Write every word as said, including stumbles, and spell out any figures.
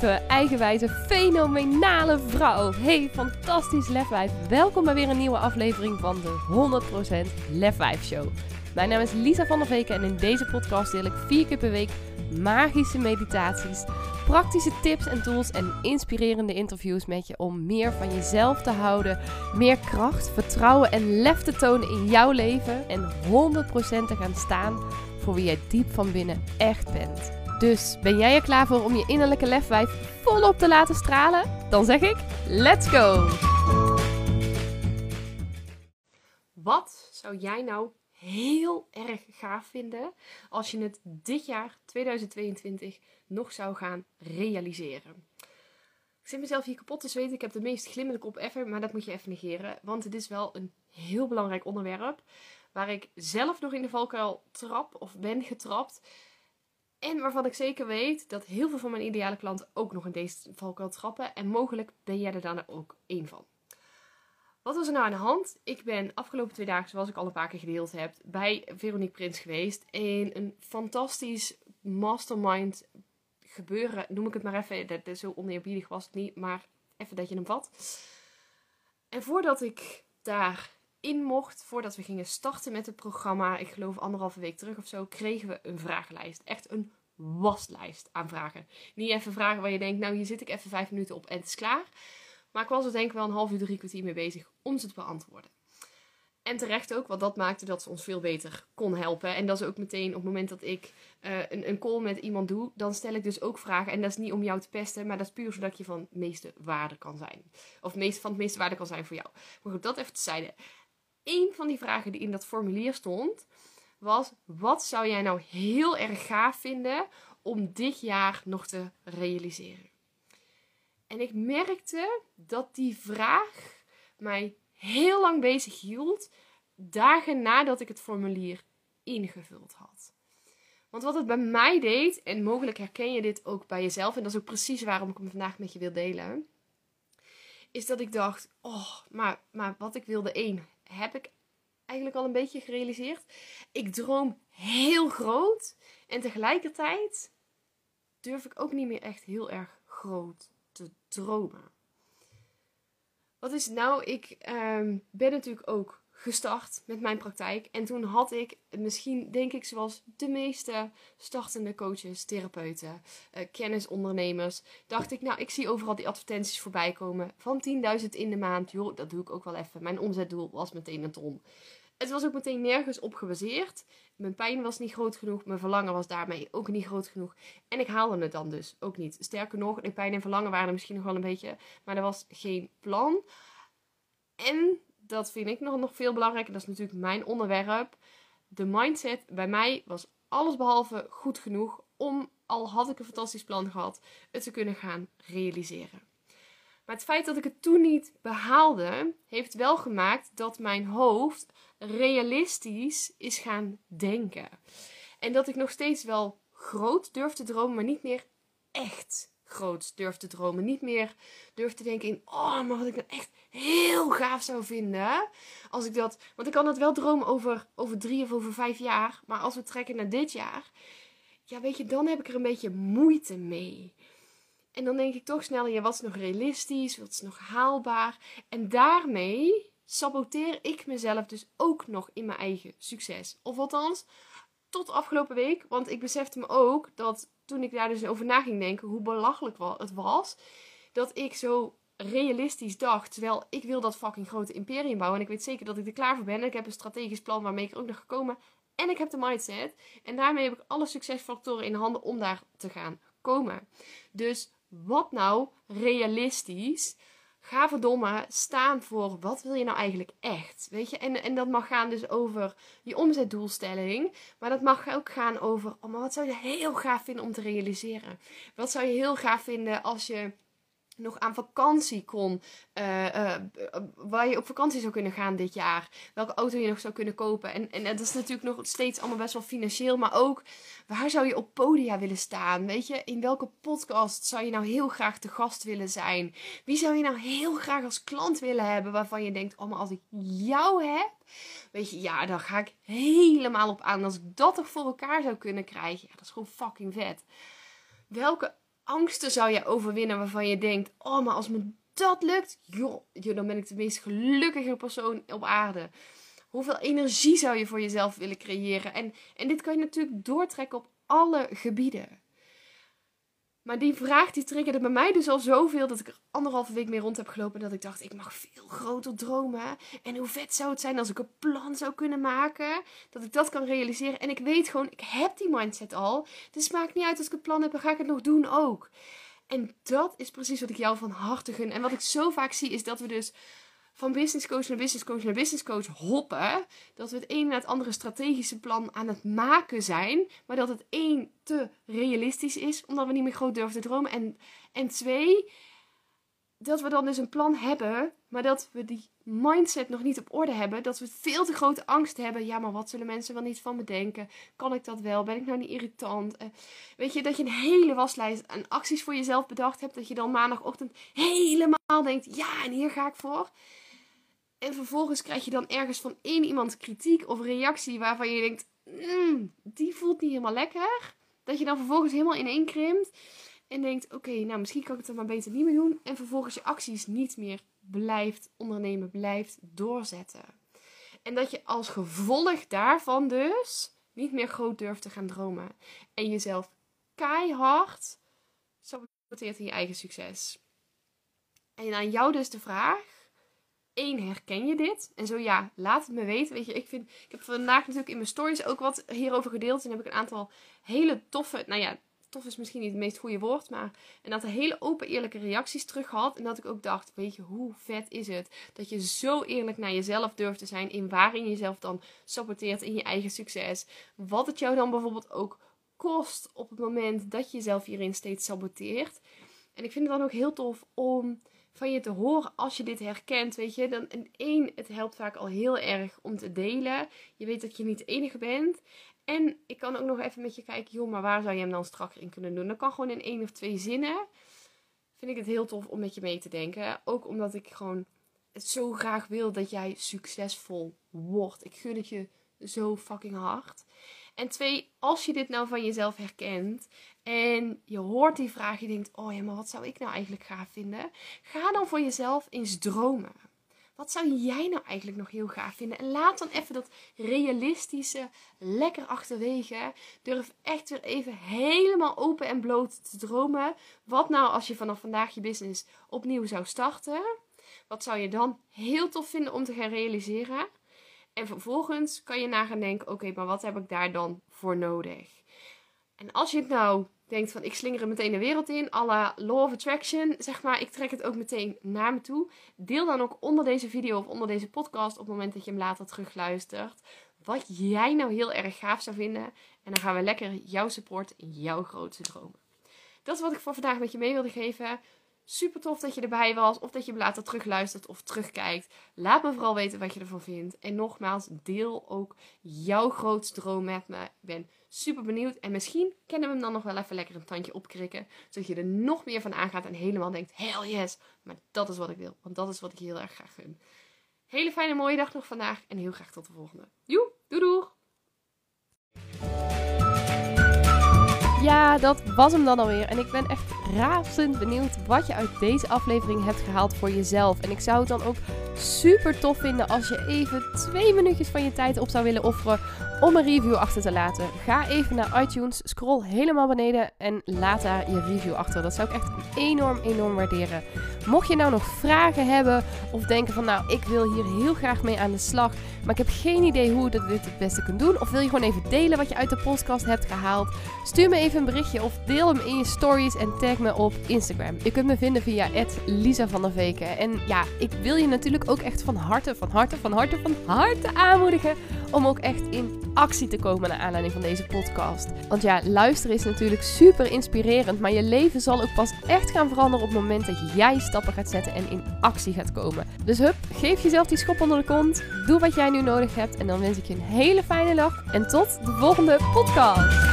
positieve, eigenwijze, fenomenale vrouw. Hey, fantastisch lefwijf. Welkom bij weer een nieuwe aflevering van de honderd procent Lefwijf Show. Mijn naam is Lisa van der Veken en in deze podcast deel ik vier keer per week magische meditaties, praktische tips en tools en inspirerende interviews met je om meer van jezelf te houden, meer kracht, vertrouwen en lef te tonen in jouw leven en honderd procent te gaan staan voor wie jij diep van binnen echt bent. Dus ben jij er klaar voor om je innerlijke lefwijf volop te laten stralen? Dan zeg ik, let's go! Wat zou jij nou heel erg gaaf vinden als je het dit jaar, tweeduizend tweeëntwintig, nog zou gaan realiseren? Ik zit mezelf hier kapot te zweten. Ik heb de meest glimmende kop ever, maar dat moet je even negeren. Want het is wel een heel belangrijk onderwerp waar ik zelf nog in de valkuil trap of ben getrapt. En waarvan ik zeker weet dat heel veel van mijn ideale klanten ook nog in deze valkuil trappen. En mogelijk ben jij er dan ook één van. Wat was er nou aan de hand? Ik ben afgelopen twee dagen, zoals ik al een paar keer gedeeld heb, bij Veronique Prins geweest. In een fantastisch mastermind gebeuren, noem ik het maar even. Dat, dat, zo oneerbiedig was het niet, maar even dat je hem vat. En voordat ik daarin mocht, voordat we gingen starten met het programma, ik geloof anderhalve week terug of zo, kregen we een vragenlijst. Echt een waslijst aan vragen. Niet even vragen waar je denkt, nou hier zit ik even vijf minuten op en het is klaar. Maar ik was er denk ik wel een half uur, drie kwartier mee bezig om ze te beantwoorden. En terecht ook, want dat maakte dat ze ons veel beter kon helpen. En dat is ook meteen op het moment dat ik uh, een, een call met iemand doe, dan stel ik dus ook vragen. En dat is niet om jou te pesten, maar dat is puur zodat je van het meeste waarde kan zijn. Of meest, van het meeste waarde kan zijn voor jou. Maar goed, dat even tezijde. Eén van die vragen die in dat formulier stond, was: wat zou jij nou heel erg gaaf vinden om dit jaar nog te realiseren? En ik merkte dat die vraag mij heel lang bezig hield, dagen nadat ik het formulier ingevuld had. Want wat het bij mij deed, en mogelijk herken je dit ook bij jezelf, en dat is ook precies waarom ik hem vandaag met je wil delen, is dat ik dacht, oh, maar, maar wat ik wilde één, heb ik eigenlijk al een beetje gerealiseerd. Ik droom heel groot en tegelijkertijd durf ik ook niet meer echt heel erg groot te dromen. Wat is het nou? Ik um, ben natuurlijk ook gestart met mijn praktijk. En toen had ik misschien, denk ik, zoals de meeste startende coaches, therapeuten, uh, kennisondernemers, dacht ik, nou, ik zie overal die advertenties voorbij komen van tienduizend in de maand. Joh, dat doe ik ook wel even. Mijn omzetdoel was meteen een ton. Het was ook meteen nergens op gebaseerd. Mijn pijn was niet groot genoeg. Mijn verlangen was daarmee ook niet groot genoeg. En ik haalde het dan dus ook niet. Sterker nog, de pijn en verlangen waren er misschien nog wel een beetje. Maar er was geen plan. En dat vind ik nog, nog veel belangrijker. Dat is natuurlijk mijn onderwerp. De mindset bij mij was allesbehalve goed genoeg om, al had ik een fantastisch plan gehad, het te kunnen gaan realiseren. Maar het feit dat ik het toen niet behaalde, heeft wel gemaakt dat mijn hoofd realistisch is gaan denken. En dat ik nog steeds wel groot durf te dromen, maar niet meer echt groot durf te dromen. Niet meer durf te denken in, oh, maar wat ik dan echt heel gaaf zou vinden. Als ik dat, want ik kan het wel dromen over, over drie of over vijf jaar. Maar als we trekken naar dit jaar, ja, weet je, dan heb ik er een beetje moeite mee. En dan denk ik toch sneller, ja, wat is nog realistisch? Wat is nog haalbaar? En daarmee saboteer ik mezelf dus ook nog in mijn eigen succes. Of althans, tot afgelopen week. Want ik besefte me ook dat toen ik daar dus over na ging denken, hoe belachelijk het was, dat ik zo realistisch dacht. Terwijl ik wil dat fucking grote imperium bouwen. En ik weet zeker dat ik er klaar voor ben. En ik heb een strategisch plan waarmee ik er ook nog gekomen. En ik heb de mindset. En daarmee heb ik alle succesfactoren in handen om daar te gaan komen. Dus wat nou realistisch? Ga verdomme staan voor wat wil je nou eigenlijk echt? Weet je? En, en dat mag gaan dus over je omzetdoelstelling. Maar dat mag ook gaan over, oh, maar wat zou je heel gaaf vinden om te realiseren? Wat zou je heel gaaf vinden als je nog aan vakantie kon, uh, uh, waar je op vakantie zou kunnen gaan dit jaar, welke auto je nog zou kunnen kopen. En, en dat is natuurlijk nog steeds allemaal best wel financieel, maar ook waar zou je op podia willen staan? Weet je, in welke podcast zou je nou heel graag te gast willen zijn? Wie zou je nou heel graag als klant willen hebben, waarvan je denkt, oh, maar als ik jou heb, weet je, ja, dan ga ik helemaal op aan. Als ik dat toch voor elkaar zou kunnen krijgen, ja, dat is gewoon fucking vet. Welke angsten zou je overwinnen waarvan je denkt, oh, maar als me dat lukt, joh, joh, dan ben ik de meest gelukkige persoon op aarde. Hoeveel energie zou je voor jezelf willen creëren? En, en dit kan je natuurlijk doortrekken op alle gebieden. Maar die vraag die triggerde bij mij dus al zoveel dat ik er anderhalve week mee rond heb gelopen. En dat ik dacht, ik mag veel groter dromen. En hoe vet zou het zijn als ik een plan zou kunnen maken. Dat ik dat kan realiseren. En ik weet gewoon, ik heb die mindset al. Dus het maakt niet uit als ik een plan heb, dan ga ik het nog doen ook. En dat is precies wat ik jou van harte gun. En wat ik zo vaak zie is dat we dus van business coach naar business coach naar business coach hoppen. Dat we het een na het andere strategische plan aan het maken zijn. Maar dat het één te realistisch is. Omdat we niet meer groot durven te dromen. En, en twee, dat we dan dus een plan hebben. Maar dat we die mindset nog niet op orde hebben. Dat we veel te grote angst hebben. Ja, maar wat zullen mensen wel niet van me denken? Kan ik dat wel? Ben ik nou niet irritant? Uh, weet je, dat je een hele waslijst aan acties voor jezelf bedacht hebt. Dat je dan maandagochtend helemaal denkt, ja, en hier ga ik voor. En vervolgens krijg je dan ergens van één iemand kritiek of reactie waarvan je denkt, mm, die voelt niet helemaal lekker. Dat je dan vervolgens helemaal ineenkrimpt en denkt, oké, okay, nou misschien kan ik het dan maar beter niet meer doen. En vervolgens je acties niet meer blijft ondernemen, blijft doorzetten. En dat je als gevolg daarvan dus niet meer groot durft te gaan dromen. En jezelf keihard saboteert in je eigen succes. En aan jou dus de vraag, Eén, herken je dit? En zo ja, laat het me weten. Weet je, ik, vind, ik heb vandaag natuurlijk in mijn stories ook wat hierover gedeeld. En heb ik een aantal hele toffe, nou ja, tof is misschien niet het meest goede woord, maar een aantal hele open, eerlijke reacties terug gehad. En dat ik ook dacht, weet je, hoe vet is het dat je zo eerlijk naar jezelf durft te zijn in waarin je jezelf dan saboteert in je eigen succes. Wat het jou dan bijvoorbeeld ook kost op het moment dat je jezelf hierin steeds saboteert. En ik vind het dan ook heel tof om van je te horen als je dit herkent, weet je. Dan, en één, het helpt vaak al heel erg om te delen. Je weet dat je niet de enige bent. En ik kan ook nog even met je kijken, joh, maar waar zou je hem dan strakker in kunnen doen? Dat kan gewoon in één of twee zinnen. Vind ik het heel tof om met je mee te denken. Ook omdat ik gewoon het zo graag wil dat jij succesvol wordt. Ik gun het je zo fucking hard. En twee, als je dit nou van jezelf herkent en je hoort die vraag, je denkt, oh ja, maar wat zou ik nou eigenlijk gaaf vinden? Ga dan voor jezelf eens dromen. Wat zou jij nou eigenlijk nog heel gaaf vinden? En laat dan even dat realistische lekker achterwege. Durf echt weer even helemaal open en bloot te dromen. Wat nou als je vanaf vandaag je business opnieuw zou starten? Wat zou je dan heel tof vinden om te gaan realiseren? En vervolgens kan je na gaan denken, oké, okay, maar wat heb ik daar dan voor nodig? En als je het nou denkt van, ik slinger er meteen de wereld in, à la Law of Attraction, zeg maar, ik trek het ook meteen naar me toe. Deel dan ook onder deze video of onder deze podcast, op het moment dat je hem later terugluistert, wat jij nou heel erg gaaf zou vinden. En dan gaan we lekker jou supporten in jouw grootste dromen. Dat is wat ik voor vandaag met je mee wilde geven. Super tof dat je erbij was, of dat je me later terugluistert of terugkijkt. Laat me vooral weten wat je ervan vindt. En nogmaals, deel ook jouw grootste droom met me. Ik ben super benieuwd. En misschien kunnen we hem dan nog wel even lekker een tandje opkrikken. Zodat je er nog meer van aangaat en helemaal denkt, hell yes. Maar dat is wat ik wil, want dat is wat ik je heel erg graag gun. Hele fijne mooie dag nog vandaag en heel graag tot de volgende. Joe, doei doei! Ja, dat was hem dan alweer. En ik ben echt razend benieuwd wat je uit deze aflevering hebt gehaald voor jezelf. En ik zou het dan ook super tof vinden als je even twee minuutjes van je tijd op zou willen offeren om een review achter te laten. Ga even naar iTunes, scroll helemaal beneden en laat daar je review achter. Dat zou ik echt enorm, enorm waarderen. Mocht je nou nog vragen hebben of denken van, nou, ik wil hier heel graag mee aan de slag, maar ik heb geen idee hoe je dit het beste kunt doen, of wil je gewoon even delen wat je uit de podcast hebt gehaald, stuur me even een berichtje of deel hem in je stories en tag me op Instagram. Je kunt me vinden via at Lisa van der Veken. En ja, ik wil je natuurlijk ook echt van harte, van harte, van harte, van harte aanmoedigen om ook echt in actie te komen naar aanleiding van deze podcast. Want ja, luisteren is natuurlijk super inspirerend, maar je leven zal ook pas echt gaan veranderen op het moment dat jij stappen gaat zetten en in actie gaat komen. Dus hup, geef jezelf die schop onder de kont, doe wat jij nu nodig hebt en dan wens ik je een hele fijne dag en tot de volgende podcast.